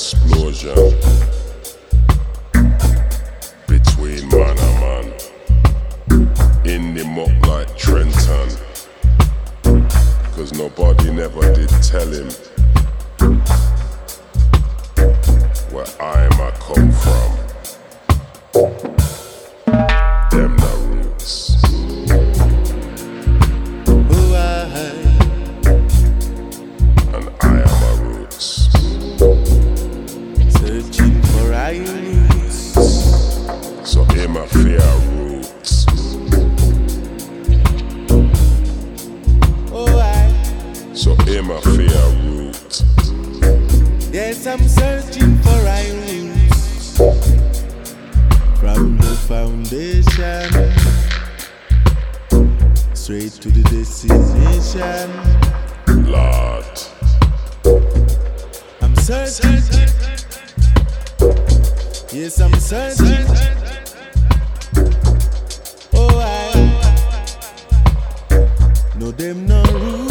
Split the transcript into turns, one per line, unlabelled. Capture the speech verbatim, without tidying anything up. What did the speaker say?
explosion between man and man. In the muck like Trenton, cause nobody never did tell him where I'm I come from. Them the roots.
Oh, I,
And I am my roots.
searching for I roots.
So in my fear roots.
Oh, I,
So in my fear roots.
yes, I'm searching for I roots. From the foundation straight to the destination.
Lord.
I'm searching. Yes, I'm searching. Oh, I know them no rules.